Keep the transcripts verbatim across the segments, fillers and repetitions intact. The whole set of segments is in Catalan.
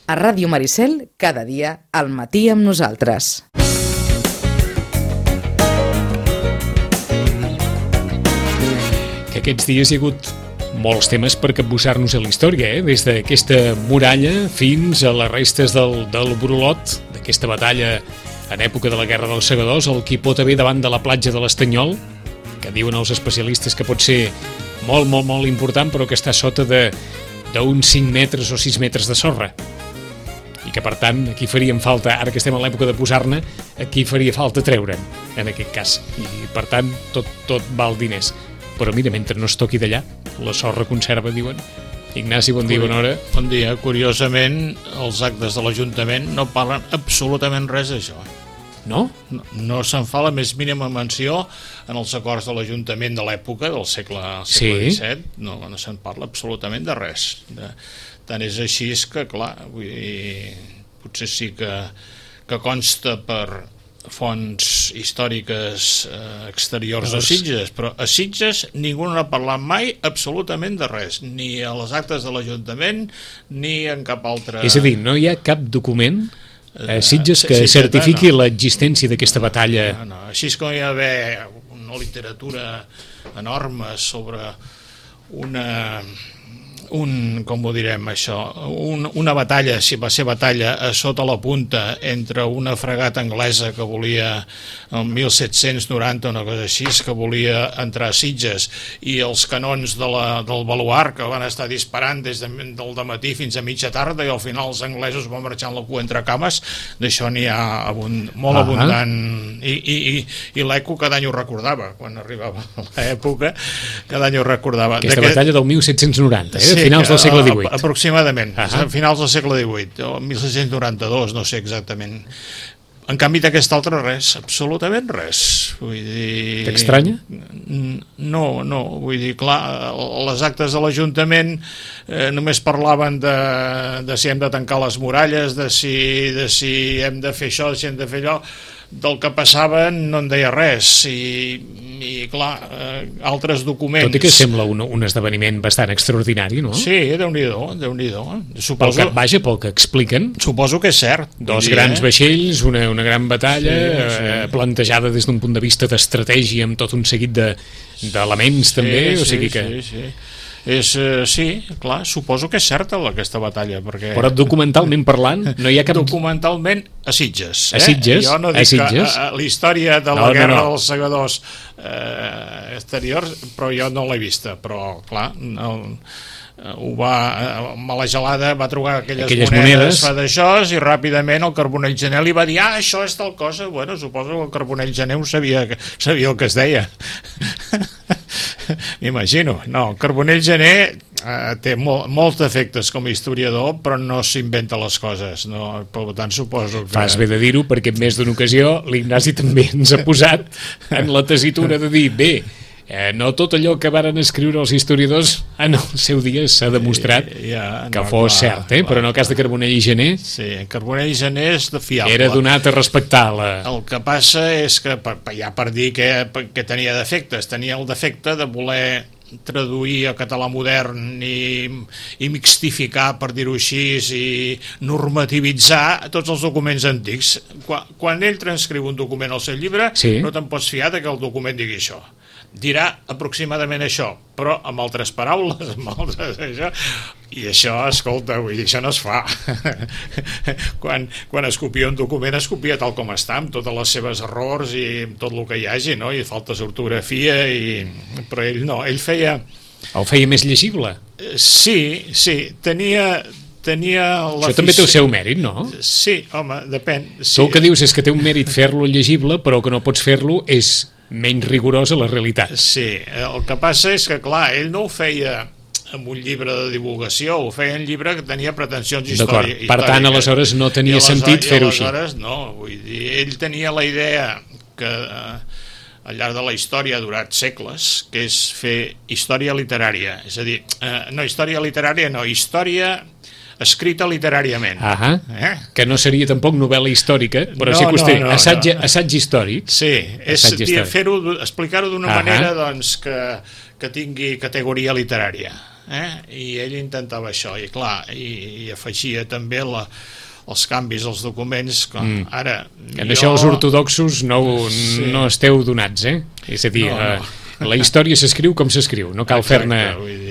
A Ràdio Maricel, cada dia, al matí amb nosaltres. Que aquests dies hi ha hagut molts temes per capbussar-nos a la història, eh? Des d'aquesta muralla fins a les restes del, del Brolot, d'aquesta batalla en època de la Guerra dels Segadors, el qui pot haver davant de la platja de l'Estanyol, que diuen els especialistes que pot ser molt, molt, molt important, però que està sota de d'uns cinc metres o sis metres de sorra. I que, per tant, aquí faríem falta, ara que estem a l'època de posar-ne, aquí faria falta treure'n, en aquest cas. I, per tant, tot, tot val diners. Però mira, mentre no es toqui d'allà, la sorra conserva, diuen. Ignasi, bon dia, bona hora. Bon dia. Curiosament, els actes de l'Ajuntament no parlen absolutament res d'això. No? No, no se'n fa la més mínima menció en els acords de l'Ajuntament de l'època, del segle, segle Sí. disset, no, no se'n parla absolutament de res. De, tant és així que, clar, vull dir, potser sí que, que consta per fonts històriques eh, exteriors a Sitges, però a Sitges ningú no ha parlat mai absolutament de res, ni a les actes de l'Ajuntament ni en cap altre... És a dir, no hi ha cap document a Sitges que Sí, sí, certifiqui no. l'existència d'aquesta batalla. No, no. Així és com hi ha d'haver una literatura enorme sobre una... un, com ho direm això, un, una batalla, si va ser batalla a sota la punta entre una fregata anglesa que volia el mil set-cents noranta, una cosa així, que volia entrar a Sitges, i els canons de la, del baluart que van estar disparant des de, del dematí fins a mitja tarda, i al final els anglesos van marxar en la cua entre cames. D'això n'hi ha abund, molt Ah. abundant, i, i, i, i l'Eco cada any ho recordava, quan arribava l'època, cada any ho recordava. Aquesta D'aquest- batalla del mil set-cents noranta, eh? Sí, Finals del segle a- divuit. Aproximadament, Ah. a finals del segle divuit, o mil set-cents noranta-dos, no sé exactament. En canvi d'aquest altre res, absolutament res. Vull dir... T'estranya? No, no, vull dir, clar, les actes de l'Ajuntament eh, només parlaven de, de si hem de tancar les muralles, de si, de si hem de fer això, de si hem de fer allò. Del que passava no en deia res, i, i clar, eh, altres documents... Tot i que sembla un, un esdeveniment bastant extraordinari, no? Sí, Déu-n'hi-do, Déu-n'hi-do. Pel Suposo, que, vaja, pel que expliquen, suposo que és cert. dos Vull dir, grans eh? vaixells, una, una gran batalla, Sí, sí. Eh, plantejada des d'un punt de vista d'estratègia, amb tot un seguit de d'elements també, o sigui que... Sí, sí. És, eh, sí, clar, suposo que és certa aquesta batalla, perquè... Però documentalment parlant, no hi ha cap... Documentalment a Sitges. A Sitges, Eh? Jo no a dic Sitges. que a, a la història de la No, no, Guerra no. dels Segadors eh, exteriors, però jo no l'he vista, però clar, no, ho va, a la gelada va trobar aquelles, Aquelles monedes, monedes. fa d'això, i ràpidament el Carbonell Gener li va dir, ah, això és tal cosa. Bueno, suposo que el Carbonell Gener ho sabia, sabia el que es deia. M'imagino. No, el Carbonell Gener eh, té mol, molts defectes com a historiador, però no s'inventa les coses, no? Per tant suposo que... Fas bé de dir-ho, perquè en més d'una ocasió l'Ignasi també ens ha posat en la tessitura de dir, bé, eh, no tot allò que varen escriure els historiadors en el seu dia s'ha demostrat ja, que no, fos clar, cert, eh? clar, Però en el cas de Carbonell i Gener Sí, Carbonell Gener és de fiable. era donat a respectar la... El que passa és que, per, ja per dir que, que tenia defectes, tenia el defecte de voler traduir a català modern i, i mixtificar, per dir-ho així, i normativitzar tots els documents antics. Quan, quan ell transcriu un document al seu llibre, Sí. no te'n pots fiar de que el document digui això. Dirà aproximadament això, però amb altres paraules, amb altres això, i això, escolta, vull dir, això no es fa. quan, quan es copia un document, es copia tal com està, amb totes les seves errors i amb tot el que hi hagi, no? I faltes ortografia, i... però ell no, ell feia... El feia més llegible. Eh, Sí, sí, tenia... tenia Això també té el seu mèrit, no? Sí, home, depèn. Sí. Tu el que dius és que té un mèrit fer-lo llegible, però que no pots fer-lo és menys rigorós a la realitat. Sí, el que passa és que, clar, ell no ho feia amb un llibre de divulgació, ho feia en llibre que tenia pretensions D'acord, històriques. per tant, aleshores no tenia sentit fer-ho així. I aleshores no, vull dir, ell tenia la idea que eh, al llarg de la història ha durat segles, que és fer història literària, és a dir, eh, no història literària, no, història escrita literàriament. Ahà, Eh? que no seria tampoc novel·la històrica, però No, sí que us té no, no, assaig, no. assaig històric. Sí, és Assaig històric. fer-ho, explicar-ho d'una Ahà. manera doncs, que, que tingui categoria literària. eh? I ell intentava això, i clar, i, i afegia també la, els canvis als documents, com mm. ara... En jo... això els ortodoxos no, sí. no esteu donats, eh? És a dir, no, no. La, la història s'escriu com s'escriu, no cal fer-ne...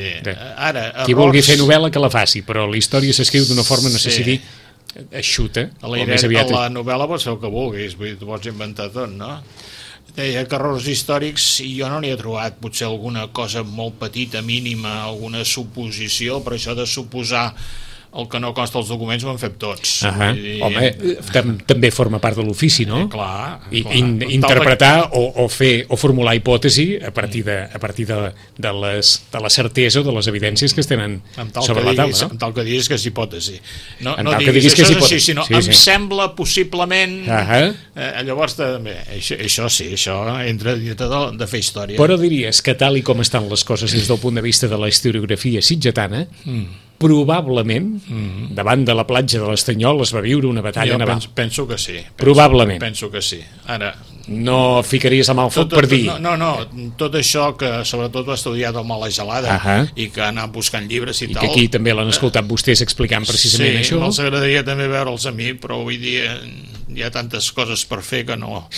Ara, qui errors... vulgui fer novel·la que la faci, però la història s'escriu d'una forma, no sé si dir, eixuta, a la, o més aviat... A la novel·la pots fer el que vulguis, vull dir, tu pots inventar tot, no? Deia que errors històrics, i jo no n'hi he trobat, potser alguna cosa molt petita, mínima, alguna suposició, però això de suposar el que no consta als documents ho han fet tots. Uh -huh. dir... Home, tam també forma part de l'ofici, no? Eh, clar, I, clar. In, interpretar o, o fer o formular hipòtesi a partir de, a partir de, de, les, de la certesa o de les evidències que es tenen sobre la taula. No? Amb tal que diguis que és hipòtesi. No, en no tal diguis, que diguis que és hipòtesi, així, sinó sí, em sí. sembla possiblement... Uh -huh. eh, llavors, també, això, això sí, això entra dintre de, de fer història. Però diries que tal i com estan les coses des del punt de vista de la historiografia sitgetana, mm. probablement, mm. davant de la platja de l'Estanyol es va viure una batalla jo naval. Penso, penso que sí. Penso, Probablement. Penso que sí. Ara... No ficaries amb el foc tot, per dir... No, no, no, tot això que sobretot ho ha estudiat el Mala Gelada uh -huh. i que ha anat buscant llibres i, I tal... I que aquí també l'han escoltat vostès explicant precisament sí, això. Sí, me'ls agradaria també veure'ls a mi, però avui dia hi ha tantes coses per fer que no...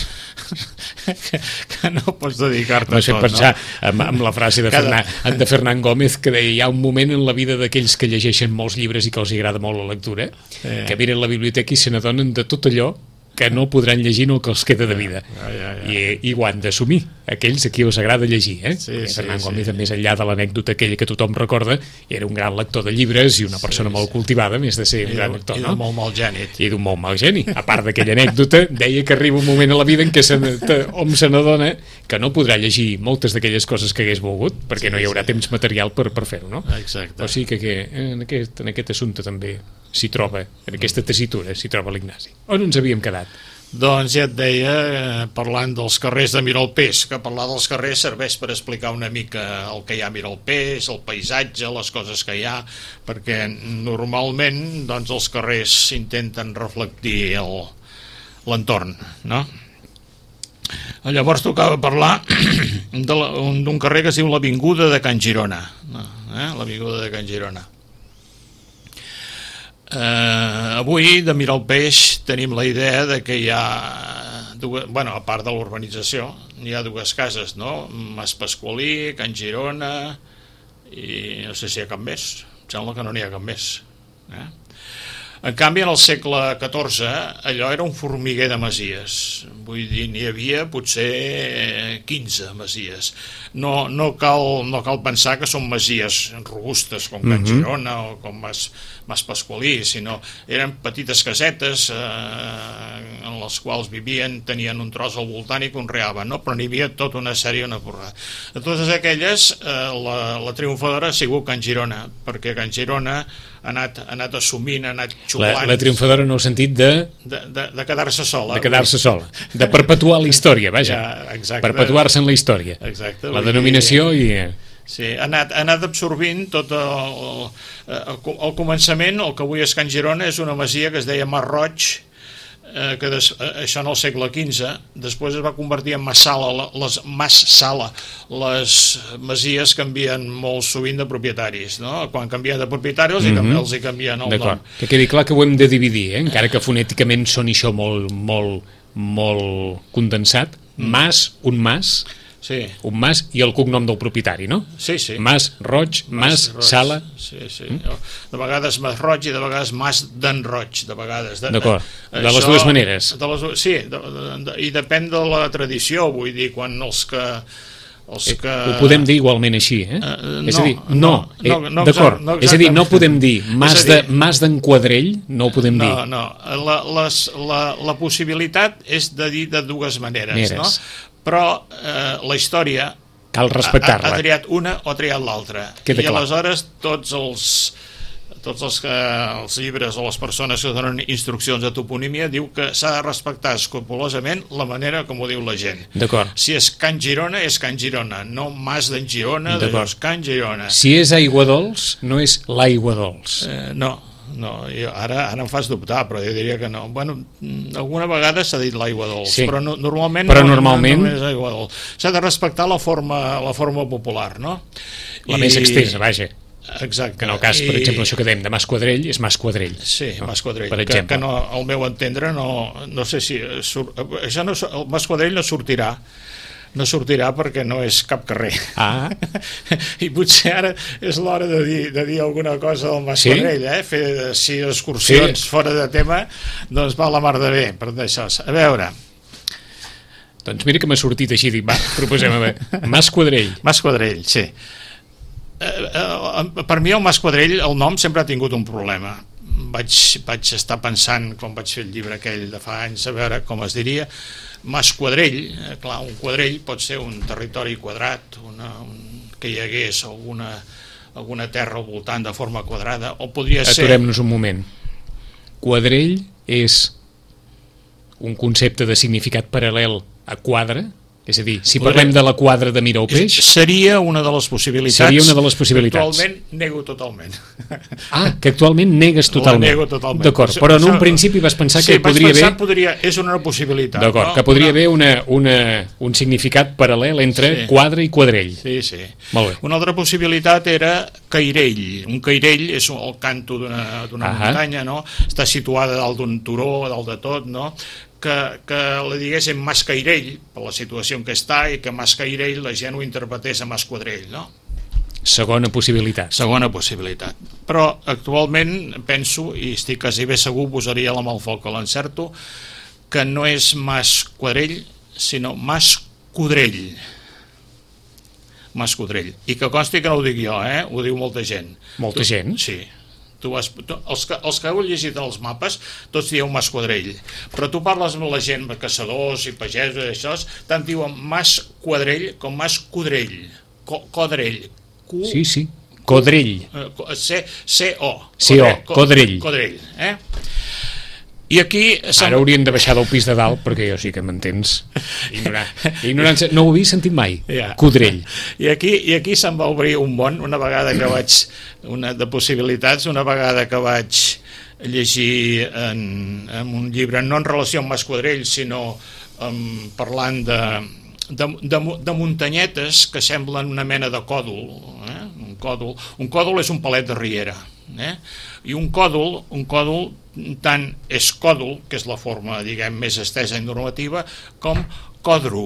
que, que no pots dedicar-te a tot, pensar no? amb, amb la frase de, Cada... Fernan, de Fernán Gómez que deia, hi ha un moment en la vida d'aquells que llegeixen molts llibres i que els agrada molt la lectura, eh. que miren la biblioteca i se n'adonen de tot allò que no podran llegir no que els queda de vida. Ja, ja, ja. I, i ho han d'assumir, aquells a qui us agrada llegir. Eh? Sí, I sí, Fernán sí. Gómez, més enllà de l'anècdota aquella que tothom recorda, era un gran lector de llibres i una persona sí, molt sí. cultivada, més de ser un I gran de, lector. I no? d'un molt mal gènit. I d'un molt mal geni. A part d'aquella anècdota, deia que arriba un moment a la vida en què se, hom se n'adona que no podrà llegir moltes d'aquelles coses que hagués volgut, perquè sí, no hi haurà sí. temps material per, per fer-ho, no? Exacte. O sigui que, que en, aquest, en aquest assumpte també s'hi troba, en aquesta tessitura s'hi troba l'Ignasi. On ens havíem quedat? Doncs ja et deia, eh, parlant dels carrers de Miralpeix, que parlar dels carrers serveix per explicar una mica el que hi ha a Miralpeix, el paisatge, les coses que hi ha, perquè normalment doncs, els carrers intenten reflectir l'entorn, no? Llavors tocava parlar d'un carrer que es diu l'Avinguda de Can Girona, eh? l'Avinguda de Can Girona. Uh, avui de Miralpeix tenim la idea de que hi ha dues, bueno, a part de l'urbanització hi ha dues cases, no? Mas Pasqualí, Can Girona i no sé si hi ha cap més, em sembla que no n'hi ha cap més, eh? En canvi, en el segle catorze, allò era un formiguer de masies. Vull dir, n'hi havia potser quinze masies. No, no, cal, no cal pensar que són masies robustes com Can Girona o com Mas, Mas Pasqualí, sinó eren petites casetes eh, en les quals vivien, tenien un tros al voltant i conreaven, no? Però n'hi havia tota una sèrie, una porrada. De totes aquelles, eh, la, la triomfadora ha sigut Can Girona, perquè Can Girona ha anat, ha anat assumint, ha anat xuplant... La, la triomfadora en el sentit de... De, de, de quedar-se sola. De quedar-se sola. De perpetuar la història, vaja. Ja, exacte. Perpetuar-se en la història. Exacte. La denominació i... Sí, ha anat, ha anat absorbint tot el, el, el començament, el que avui és Can Girona, és una masia que es deia Mas Roig, eh, que des, això en el segle quinze, després es va convertir en Mas Sala, les Mas Sala, les masies canvien molt sovint de propietaris, no? Quan canvien de propietari els, mm-hmm. els hi canvien el nom. Que quedi clar que ho hem de dividir, eh? Encara que fonèticament soni això molt, molt, molt condensat. Mas, un mas... Sí. Un mas i el cognom del propietari, no? Sí, sí. Mas Roig, Mas, Roig. Sala... Sí, sí. Mm? De vegades Mas Roig i de vegades Mas d'en Roig, de vegades. D'acord, de, de les dues maneres. De les, sí, de, de, de, i depèn de la tradició, vull dir, quan els que... Els que... Ho podem dir igualment així, eh? Uh, no, és a dir, no, no, no, no, no d'acord, no és a dir, no podem dir mas dir, de mas d'enquadrell, no ho podem no, dir. No, no, la, les, la, la possibilitat és de dir de dues maneres, Meres. no? Però eh, la història cal respectar-la. Ha, ha triat una o ha triat l'altra. I clar. aleshores tots els tots els, que, els llibres o les persones que donen instruccions de toponímia diu que s'ha de respectar escrupolosament la manera com ho diu la gent. D'acord. Si és Can Girona, és Can Girona, no Mas d'en Girona, és Can Girona. Si és aigua dolç, no és l'aigua dolç. Eh, no, no, jo, ara, ara em fas dubtar, però jo diria que no. Bueno, alguna vegada s'ha dit l'aigua dolç, sí. però no, normalment, però no, normalment... no, no és aigua dolç. S'ha de respectar la forma, la forma popular, no? La I... més extensa, vaja. Exacte. Que en el cas, per I... exemple, això que dèiem de Mas Quadrell és Mas Quadrell. Sí, no? Mas Quadrell, per que, exemple. que no, al meu entendre no, no sé si surt, això no, el Mas Quadrell no sortirà no sortirà perquè no és cap carrer. Ah. I potser ara és l'hora de dir, de dir alguna cosa del Mas sí? Quadrell, eh? Fer si excursions sí. fora de tema, doncs va la mar de bé per això. A veure, doncs mira que m'ha sortit així, dic, va, proposem a veure. Mas Quadrell. Mas Quadrell, sí. Eh, eh, per mi el Mas Quadrell, el nom sempre ha tingut un problema. Vaig, vaig estar pensant, quan vaig fer el llibre aquell de fa anys, a veure com es diria. Mas Quadrell, eh, clar, un quadrell pot ser un territori quadrat, una, un, que hi hagués alguna, alguna terra al voltant de forma quadrada, o podria ser... Aturem-nos un moment. Quadrell és un concepte de significat paral·lel a quadre? És a dir, si parlem de la quadra de Miró Peix... Seria una de les possibilitats. Seria una de les possibilitats. Actualment nego totalment. Ah, que actualment negues totalment. La nego totalment. D'acord, però en un principi vas pensar sí, que podria haver... Sí, podria, és una possibilitat. D'acord, no? que podria una... haver una, una, un significat paral·lel entre sí. quadre i quadrell. Sí, sí. Molt bé. Una altra possibilitat era cairell. Un cairell és el canto d'una muntanya, no? Està situada dalt d'un turó, dalt de tot, no? Que, que la diguéssim Mas Cairell, per la situació en què està, i que Mas Cairell la gent ho interpretés a Mas Quadrell, no? Segona possibilitat. Segona possibilitat. Però actualment penso, i estic quasi bé segur, posaria la mà al foc que l'encerto, que no és Mas Quadrell, sinó Mas Codrell. Mas Codrell. I que consti que no ho dic jo, eh? Ho diu molta gent. Molta gent? Sí. Tu has, tu, els, que, els que heu llegit els mapes tots dieu Mas Quadrell, però tu parles amb la gent, caçadors i pagesos i això, tant diuen Mas Quadrell com Mas Codrell. Co, Codrell. Q, sí, sí. Codrell. C, C O. C O, Codrell. Codrell, eh? I aquí... Ara haurien de baixar del pis de dalt, perquè jo sí que m'entens. Ignorar. Ignorància. No ho havia sentit mai. Ja. Codrell. I aquí, i aquí se'm va obrir un món, una vegada que vaig... Una de possibilitats, una vegada que vaig llegir en, en un llibre, no en relació amb Mas Quadrell, sinó um, parlant de, de, de, de muntanyetes que semblen una mena de còdol. Eh? Un còdol. Un còdol és un palet de riera. Eh? I un còdol, un còdol tant és còdol, que és la forma, diguem, més estesa i normativa, com còdro.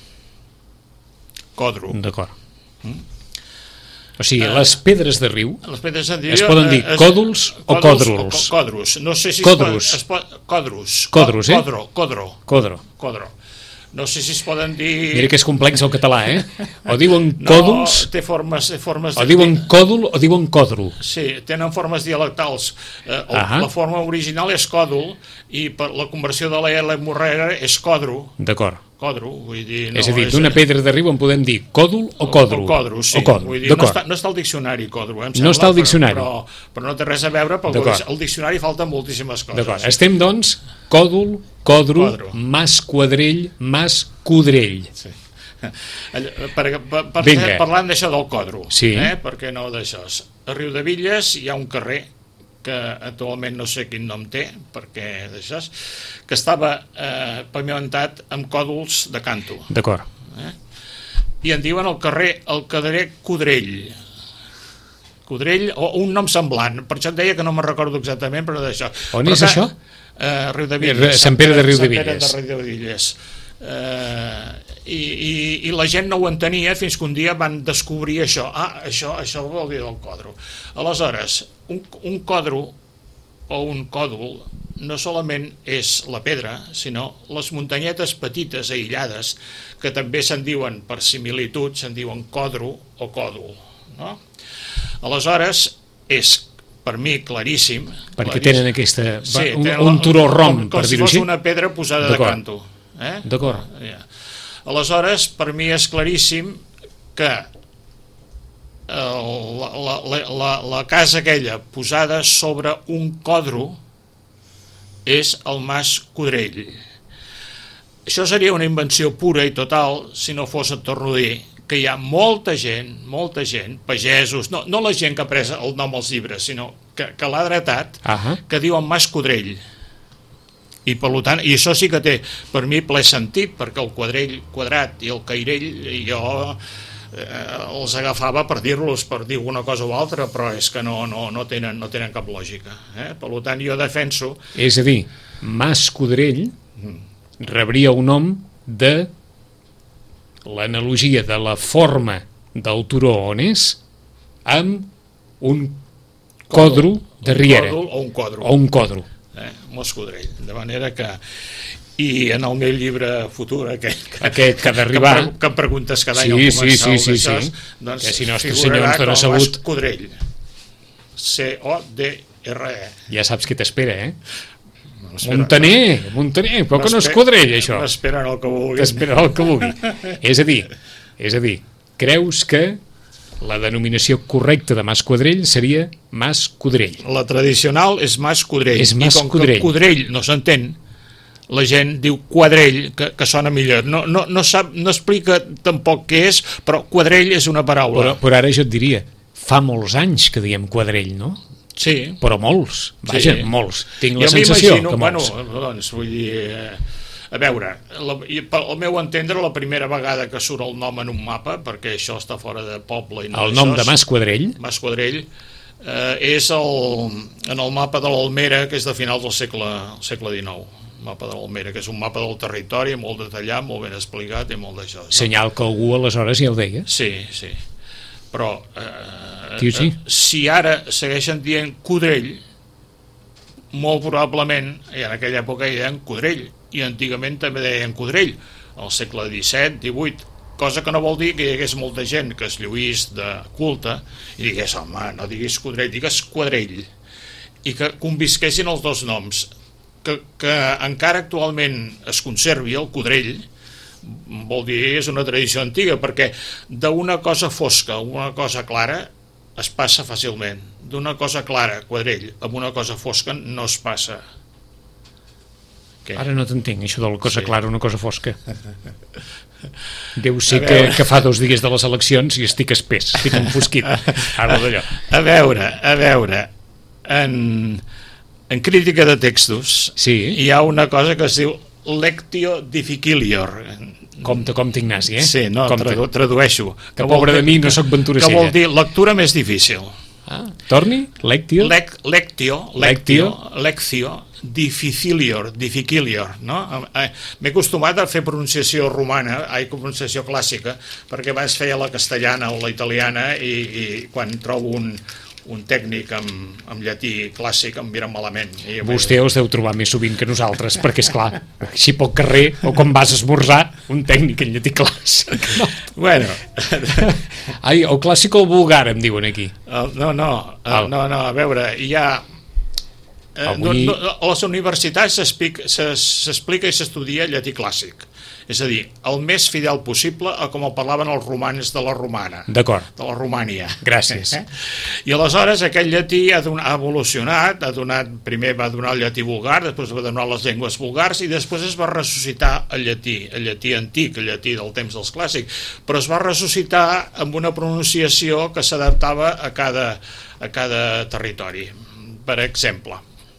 Còdro. D'acord. Mm? O sigui, les pedres de riu les pedres de riu es poden dir còdols o còdrols? Còdros. No sé si còdros. Es pot, còdros. Còdros, eh? Còdro. Còdro. Còdro. Còdro. No sé si es poden dir... Mira que és complex el català, eh? O diuen còdols... No, té formes... Té formes o diuen còdol o diuen còdro. Sí, tenen formes dialectals. Eh, ah la forma original és còdol i per la conversió de la L morrera és còdro. D'acord. Còdro, vull dir... No, és a dir, d'una pedra de riu en podem dir còdol o còdro. O còdro, sí. O còdro. Vull dir, no, està, no està al diccionari còdro, em sembla, no està al diccionari. Però, però no té res a veure, perquè al diccionari falten moltíssimes coses. D'acord, estem doncs còdol, còdro, còdro. Mas Quadrell, Mas Codrell. Sí. Per, per, per, parlant d'això del còdro, sí. eh? Perquè no d'això. A Riudevilles hi ha un carrer que actualment no sé quin nom té, perquè d'això, que estava eh, pavimentat amb còdols de canto. D'acord. Eh? I en diuen el carrer, el carrer Codrell. Codrell, o un nom semblant, per això et deia que no me'n recordo exactament, però d'això. On però és que, això? Eh, Riudevilles. Sant Pere de Riudevilles. Sant Pere de Riudevilles. Eh, i, i, i la gent no ho entenia fins que un dia van descobrir això. Ah, això, això vol dir del còdro. Aleshores, un, un còdro o un còdol no solament és la pedra, sinó les muntanyetes petites aïllades, que també se'n diuen per similitud, se'n diuen còdro o còdol, no? Aleshores, és per mi claríssim... Perquè claríssim. Tenen aquesta... Sí, un, tenen un turó rom, com, com per si dir-ho fos així? una pedra posada de canto. Eh? D'acord. Ja. Aleshores, per mi és claríssim que la, la, la, la casa aquella posada sobre un còdro és el Mas Codrell. Això seria una invenció pura i total si no fos, et torno a dir, que hi ha molta gent, molta gent, pagesos, no, no la gent que ha pres el nom als llibres, sinó que, que l'ha dretat, uh-huh. que diuen Mas Codrell. I per tant, i això sí que té per mi ple sentit, perquè el quadrell quadrat i el cairell, jo eh, els agafava per dir-los, per dir una cosa o altra, però és que no, no, no, tenen, no tenen cap lògica. Eh? Per tant, jo defenso... És a dir, Mas Codrell rebria un nom de l'analogia de la forma del turó on és amb un còdro de riera. O un còdro. O un còdro. Eh? Mas Codrell. De manera que... I en el meu llibre futur, aquest, aquest que ha d'arribar, que, que em preguntes cada any sí, al començar sí, sí, sí, d'això, sí. doncs que si Nostre figurarà Senyor ens dona com salut. Mas Codrell. C O D R E. Ja saps què t'espera, eh? Montaner, Montaner, però que no és Codrell, això. M'esperen el que vulgui. T'esperen el que vulgui. És a dir, és a dir, creus que la denominació correcta de Mas Codrell seria Mas Codrell? La tradicional és Mas Codrell. És Mas I com Codrell. que Codrell no s'entén, la gent diu quadrell, que, que sona millor. No, no, no, sap, no explica tampoc què és, però quadrell és una paraula. Però, però ara jo et diria, fa molts anys que diem quadrell, no? Sí. Però molts, vaja, Sí. molts. Tinc la Jo sensació m'imagino, que molts. Bueno, doncs, vull dir... Eh, a veure, la, i pel meu entendre, la primera vegada que surt el nom en un mapa, perquè això està fora de poble... I no El nom de Mas Codrell? Mas Codrell, eh, és el, en el mapa de l'Almera, que és de finals del segle, segle dinou. Mapa de l'Almera, que és un mapa del territori molt detallat, molt ben explicat i molt d'això. No? Senyal que algú aleshores ja ho deia. Sí, sí. Però eh, Tio, sí. eh, si ara segueixen dient Codrell, molt probablement, i en aquella època hi deien Codrell, i antigament també deien Codrell, al segle disset, divuit, cosa que no vol dir que hi hagués molta gent que es lluís de culte i digués, home, no diguis Codrell, digues Quadrell, i que convisquessin els dos noms. Que, que encara actualment es conservi el Codrell vol dir és una tradició antiga, perquè d'una cosa fosca a una cosa clara es passa fàcilment. D'una cosa clara, Quadrell, amb una cosa fosca no es passa. Què? Ara no t'entenc, això de la cosa Sí. clara, una cosa fosca. Deu ser que, que fa dos dies de les eleccions i estic espès, estic enfosquit. Ara d'allò. A veure, a veure, en... En crítica de textos Sí. hi ha una cosa que es diu lectio difficilior. Compte, compte, Ignasi, eh? Sí, no, Compte. tradu tradueixo. Que pobre de mi, no sóc ventura Que vol cella. dir lectura més difícil. Ah, torni? Lectio? Lec lectio, Lectio. lectio, lectio, difficilior, difficilior, no? Eh, M'he acostumat a fer pronunciació romana, ai, pronunciació clàssica, perquè abans feia la castellana o la italiana i, i quan trobo un, un tècnic amb, amb llatí clàssic em mira malament. I Vostè us deu trobar més sovint que nosaltres, perquè, és clar, així pel carrer, o quan vas a esmorzar, un tècnic en llatí clàssic. No. Bueno, Ai, o clàssic o vulgar, em diuen aquí. el- no, no, Ah. el, no, no, a veure, hi ha... Eh, no, Avui- no, a les universitats s'explica s'explica i s'estudia llatí clàssic. És a dir, el més fidel possible a com el parlaven els romans de la romana. D'acord. De la Romània. Gràcies. Eh? I aleshores aquest llatí ha, don, ha evolucionat, ha donat, primer va donar el llatí vulgar, després va donar les llengües vulgars i després es va ressuscitar el llatí, el llatí antic, el llatí del temps dels clàssics, però es va ressuscitar amb una pronunciació que s'adaptava a cada, a cada territori. Per exemple,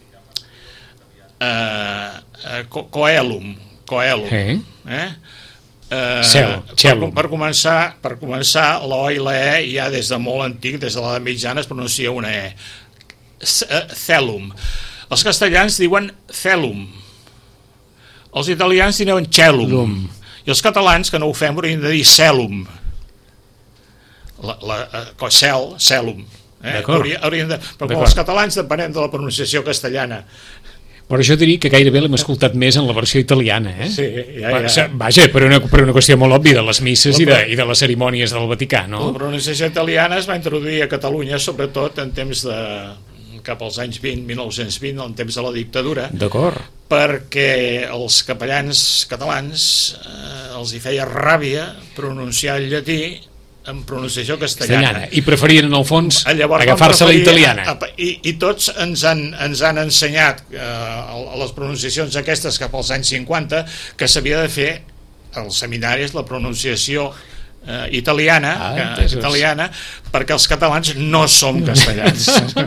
eh, eh, co coelum, coelum, Eh? eh? Eh, Cel, per, celum. per començar, per començar l'O i la E ja des de molt antic, des de l'edat mitjana es pronuncia una E. C eh, celum. Els castellans diuen celum. Els italians diuen celum. Lum. I els catalans, que no ho fem, haurien de dir celum. La, la, eh, cel, celum. Eh? D'acord. Hauria, haurien de, però com D'acord. els catalans depenem de la pronunciació castellana. Però jo diria que gairebé l'hem escoltat més en la versió italiana, eh? Sí, ja, Va, ja. se- Vaja, per una, per una qüestió molt òbvia de les misses i de, i de les cerimònies del Vaticà, La no? pronunciació italiana es va introduir a Catalunya sobretot en temps de cap als anys vint, mil nou-cents vint, en temps de la dictadura, D'acord. perquè els capellans catalans eh, els hi feia ràbia pronunciar el llatí en pronunciació castellana. Castellana. I preferien, en el fons, Llavors van agafar-se la preferir- italiana. a- I, I tots ens han, ens han ensenyat eh, a les pronunciacions aquestes cap als anys cinquanta que s'havia de fer als seminaris la pronunciació eh, italiana, Ah, que, entesos. italiana, perquè els catalans no som castellans.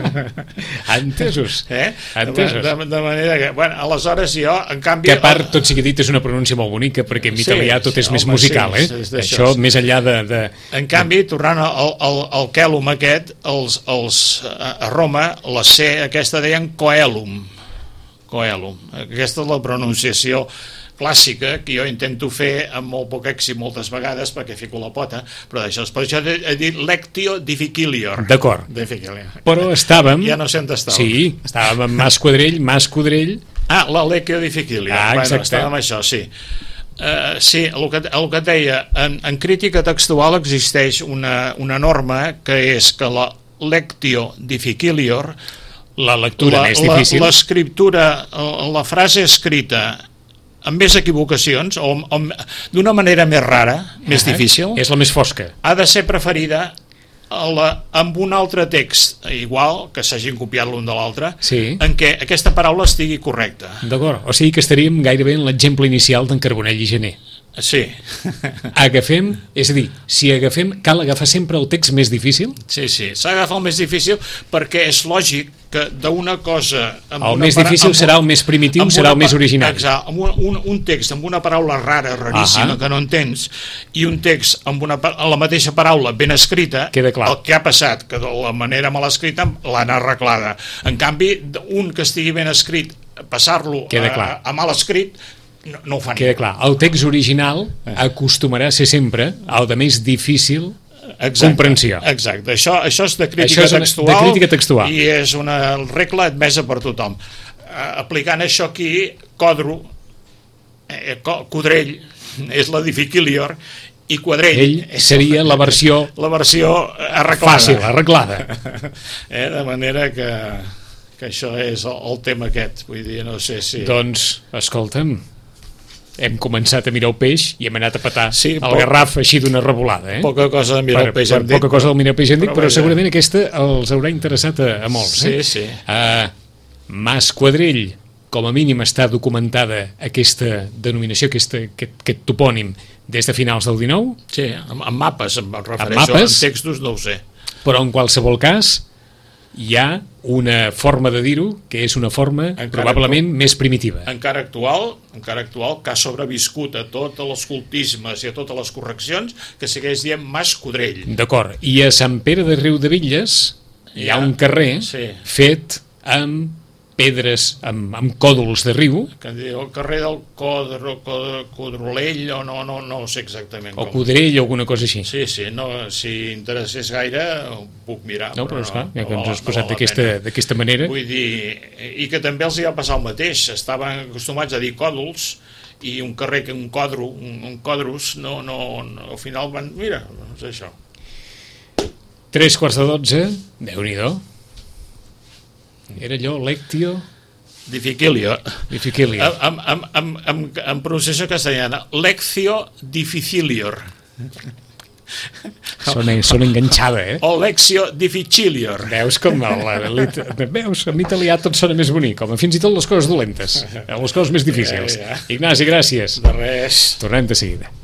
Entesos. Eh? Entesos. De, de, de manera que, bueno, aleshores jo, en canvi... Que a part, tot sigui dit, és una pronúncia molt bonica, perquè en Sí, italià tot és sí, més home, musical, sí, eh? és d'això, Això, sí. més enllà de... de... En canvi, tornant al, al, al quelum aquest, els, els, a Roma, la C aquesta deien coelum. Coelum. Aquesta és la pronunciació clàssica que jo intento fer amb molt poc èxit moltes vegades perquè fico la pota, però d'això, per això he dit lectio difficilior. D'acord. Difficilior. Però estàvem... Ja no sé on estàvem. Sí, estàvem amb Mas Quadrell, Mas Codrell... Ah, la lectio difficilior. Ah, bueno, exacte. estàvem amb això, sí. Uh, sí, el que, el que et deia, en, en crítica textual existeix una, una norma que és que la lectio difficilior, La lectura la- més la- difícil... l'escriptura, la, la frase escrita amb més equivocacions o, amb- amb- d'una manera més rara, més Ah, difícil, És la més fosca. ha de ser preferida a la, amb un altre text igual, que s'hagin copiat l'un de l'altre, Sí. en què aquesta paraula estigui correcta. D'acord, o sigui que estaríem gairebé en l'exemple inicial d'en Carbonell i Gené. Sí, Agafem, és a dir, si agafem, cal agafar sempre el text més difícil? sí, sí. S'ha d'agafar el més difícil perquè és lògic que d'una cosa... amb El una més para- difícil amb serà un- el més primitiu, amb serà una el més pa- original. Exacte, amb un, un, un text amb una paraula rara, raríssima, Ahà. que no entens, i un text amb una, pa- la mateixa paraula ben escrita, Queda clar. el que ha passat, que de la manera mal escrita l'han arreglada. En canvi, un que estigui ben escrit, passar-lo Queda a, clar. a mal escrit, no, no ho fan. Queda clar, el text original acostumarà a ser sempre el de més difícil Exacte, comprensió. Exacte, això, això és de crítica, Això és una- de textual, crítica textual. i és una regla admesa per tothom. Uh, aplicant això aquí, Codro, eh, Co- Codrell, és la difficilior, i Quadrell Ell és seria la versió la versió arreglada. fàcil, arreglada. eh, de manera que, que això és el, el tema aquest. Vull dir, no sé si... Doncs, escolta'm, hem començat a mirar el peix i hem anat a petar Sí, el poc- garraf així d'una revolada, eh? Poca cosa de mirar per, el peix, per hem dit, poca cosa del mirar el peix hem dit, però però vaja. segurament aquesta els haurà interessat a, a molts. Sí, eh? sí. Uh, Mas Quadrell, com a mínim està documentada aquesta denominació, aquesta, aquest, aquest topònim, des de finals del dinou, Sí, amb, amb mapes, em refereixo, mapes? amb textos no ho sé. però en qualsevol cas hi ha una forma de dir-ho que és una forma Encara probablement més primitiva. encara actual, encara actual, que ha sobreviscut a tots els cultismes i a totes les correccions, que segueix dient Mas Codrell. D'acord, i a Sant Pere de Riudebitlles hi ha Ja, un carrer sí. fet amb pedres, amb, amb còdols de riu, Que en diu el carrer del Codro, Codro, Codrolell, o no, no, no ho sé exactament o com. Codrell o alguna cosa així. Sí, sí, no, si interessés gaire ho puc mirar. No, però esclar, ja que no ens val- has no posat val la d'aquesta pena. d'aquesta manera, Vull dir, i que també els hi va passar el mateix, estaven acostumats a dir còdols, i un carrer que un codro, un, un codros, no, no, no, al final van, mira, és això. tres quarts de dotze, Déu-n'hi-do. Era allò, lectio, Difficilio. difficilia. Amb, amb, amb, amb, amb pronunciació castellana, lectio difficilior. Sona, sona enganxada, eh? O lectio difficilior. Veus com el, el, veus, en italià tot sona més bonic, com fins i tot les coses dolentes, les coses més difícils. Ja, ja. Ignasi, gràcies. De res. Tornem de seguida.